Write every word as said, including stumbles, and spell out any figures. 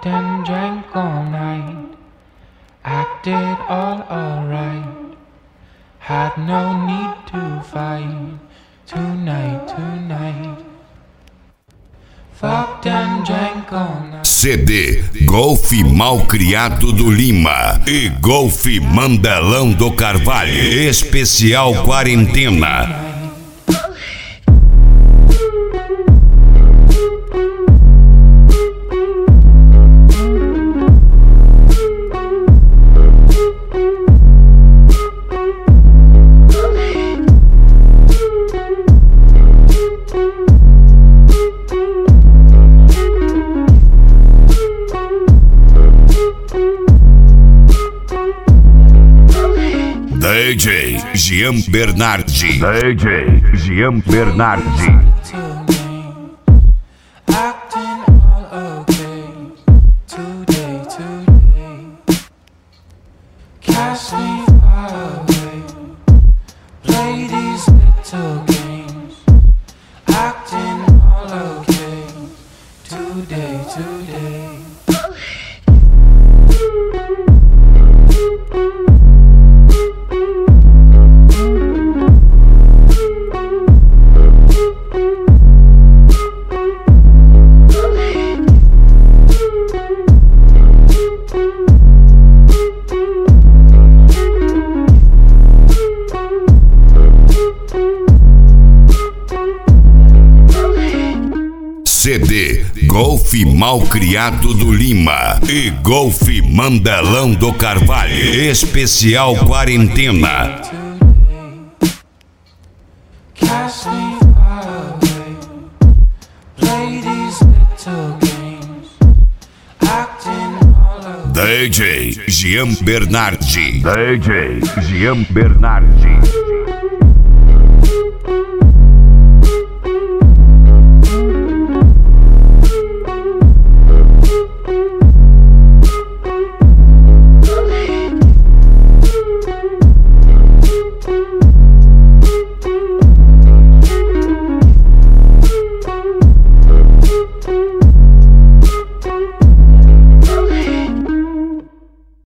Fucked and drank all night, acted all alright, had no need to fight, tonight, tonight. Fucked and drank all night. C D Golfe Malcriado do Lima e Golfe Mandelão do Carvalho, especial quarentena. D J Jean Bernardi. D J Jean Bernardi. Acting all okay, today, today. Cast me far away, play these little games. Acting all okay, today, today. C D Golfe Malcriado do Lima e Golfe Mandelão do Carvalho, especial quarentena. Cast me far away, play these little games. Acting all D J Jean Bernardi. D J Jean Bernardi.